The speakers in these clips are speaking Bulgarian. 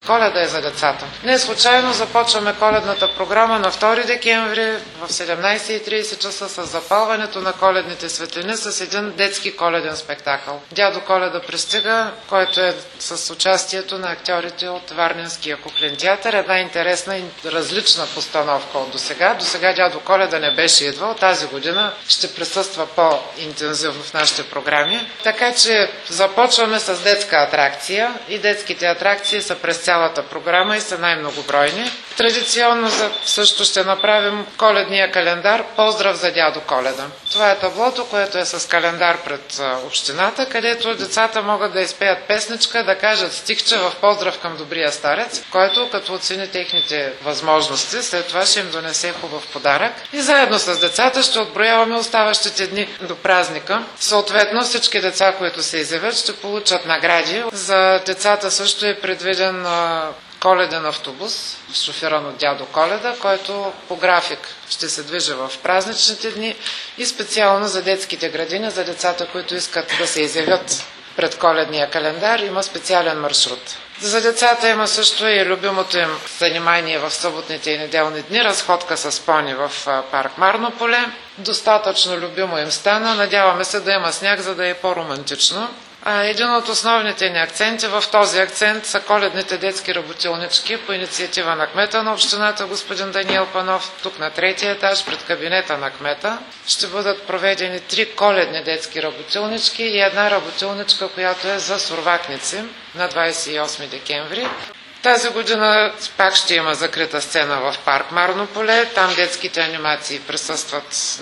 Коледа е за децата. Не случайно започваме коледната програма на 2 декември в 17:30 часа с запалването на коледните светлини с един детски коледен спектакъл. Дядо Коледа пристига, който е с участието на актьорите от Варненския куклен театър. Една интересна и различна постановка от досега. Досега дядо Коледа не беше идвал. Тази година ще присъства по-интензивно в нашите програми. Така че започваме с детска атракция и детските атракции са през цялата програма и са най-многобройни. Традиционно също ще направим коледния календар "Поздрав за дядо Коледа". Това е таблото, което е с календар пред общината, където децата могат да изпеят песничка, да кажат стихче в поздрав към добрия старец, който като оцени техните възможности, след това ще им донесе хубав подарък. И заедно с децата ще отброяваме оставащите дни до празника. Съответно всички деца, които се изявят, ще получат награди. За децата също е предвиден коледен автобус, шофиран от дядо Коледа, който по график ще се движи в празничните дни и специално за детските градини, за децата, които искат да се изявят пред коледния календар, има специален маршрут. За децата има също и любимото им занимание в съботните и неделни дни, разходка с пони в парк Марно поле. Достатъчно любимо им стана, надяваме се да има сняг, за да е по-романтично. Един от основните ни акценти в този акцент са коледните детски работилнички по инициатива на кмета на общината господин Даниел Панов. Тук на 3-ти етаж пред кабинета на кмета ще бъдат проведени 3 коледни детски работилнички и една работилничка, която е за сурвакници на 28 декември. Тази година пак ще има закрита сцена в парк Марно поле. Там детските анимации присъстват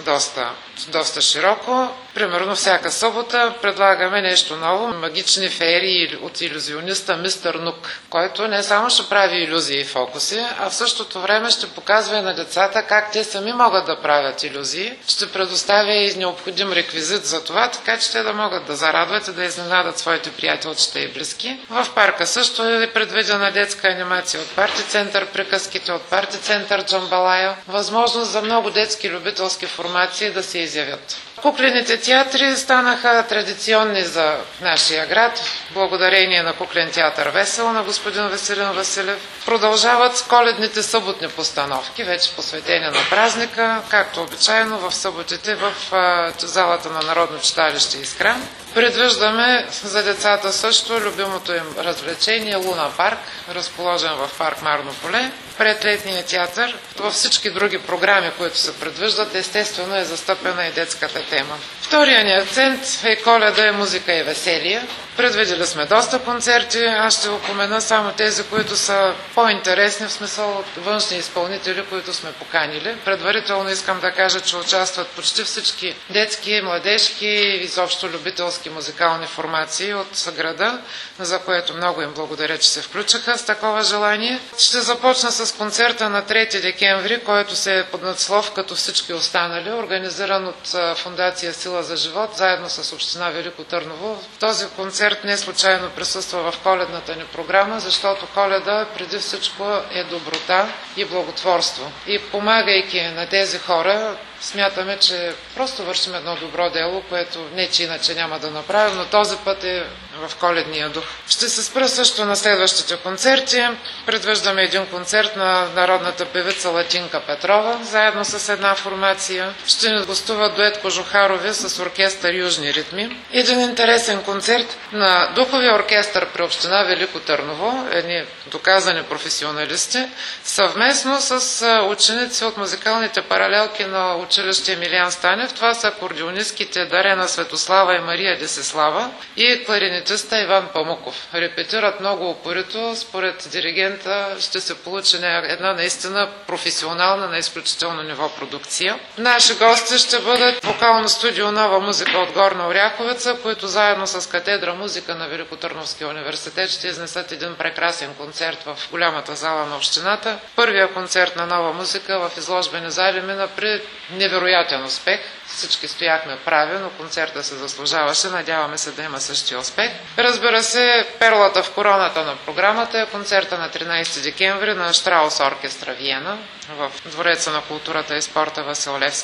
доста широко. Примерно всяка събота предлагаме нещо ново. Магични феери от илюзиониста Мистер Нук, който не само ще прави илюзии и фокуси, а в същото време ще показва и на децата как те сами могат да правят илюзии. Ще предоставя и необходим реквизит за това, така че те да могат да зарадват и да изненадат своите приятелчета и близки. В парка също е предвидена детска анимация от Парти център, приказките от Парти център Джамбалая. Възможност за много детски любителски формации да се изявят. Куклените театри станаха традиционни за нашия град, благодарение на куклен театър "Весел" на господин Веселин Василев. Продължават с коледните съботни постановки, вече посветени на празника, както обичайно в съботите в залата на Народно читалище Искра. Предвиждаме за децата също любимото им развлечение Луна парк, разположен в парк Марно поле. Пред летния театър, във всички други програми, които се предвиждат, естествено е застъпена и детската тема. Втория ни акцент е Коледа, музика и веселие. Предвидели сме доста концерти, аз ще упомена само тези, които са по-интересни, в смисъл от външни изпълнители, които сме поканили. Предварително искам да кажа, че участват почти всички детски, младежки и изобщо любителски музикални формации от града, за което много им благодаря, че се включиха с такова желание. Ще започна с концерта на 3 декември, който се е под надслов като всички останали, организиран от Фондация Сила за живот, заедно с община Велико Търново. Този концерт не случайно присъства в коледната ни програма, защото Коледа преди всичко е доброта и благотворство. И помагайки на тези хора, смятаме, че просто вършим едно добро дело, което не че иначе няма да направим, но този път е в коледния дух. Ще се спра също на следващите концерти. Предвиждаме един концерт на народната певица Латинка Петрова, заедно с една формация. Ще ни гостува дует Кожухарови с оркестър Южни ритми. Един интересен концерт на духовия оркестър при община Велико Търново, едни доказани професионалисти, съвместно с ученици от музикалните паралелки на училище Емилиан Станев. Това са акордеонистките Дарена Светослава и Мария Десислава и кларинетиста Иван Памуков. Репетират много упорито. Според диригента ще се получи една наистина професионална, на изключително ниво продукция. Наши гости ще бъдат вокално студио "Нова музика" от Горна Оряховица, които заедно с катедра музика на Великотърновския университет ще изнесат един прекрасен концерт в голямата зала на общината. Първия концерт на Нова музика в изложбени зали мина при невероятен успех. Всички стояхме прави, но концерта се заслужаваше. Надяваме се да има същия успех. Разбира се, перлата в короната на програмата е концерта на 13 декември на Штраус оркестра Виена в Двореца на културата и спорта Васил Левски.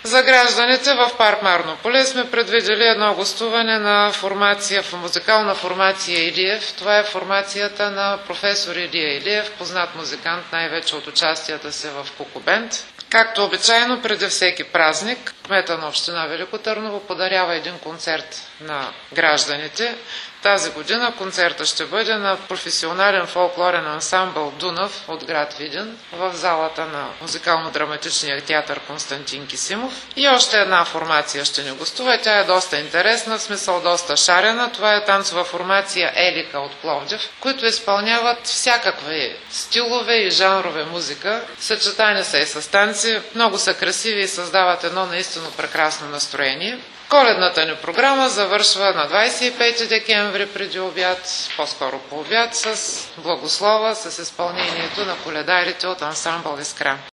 За гражданите в парк Марнополе сме предвидели едно гостуване на музикална формация Илиев. Това е формацията на професор Илия Илиев, познат музикант най-вече от участията си в Кукубенд. Както обичайно, преди всеки празник, кмета на община Велико Търново подарява един концерт на гражданите. Тази година концертът ще бъде на професионален фолклорен ансамбъл Дунав от град Видин в залата на музикално-драматичния театър Константин Кисимов. И още една формация ще ни гостува. Тя е доста интересна, в смисъл доста шарена. Това е танцова формация Елика от Пловдив, които изпълняват всякакви стилове и жанрове музика. Съчетани са и с танци, много са красиви и създават едно наистина прекрасно настроение. Коледната ни програма завършва на 25 декември преди обяд, по-скоро по обяд, с благослова, с изпълнението на коледарите от ансамбъл Искра.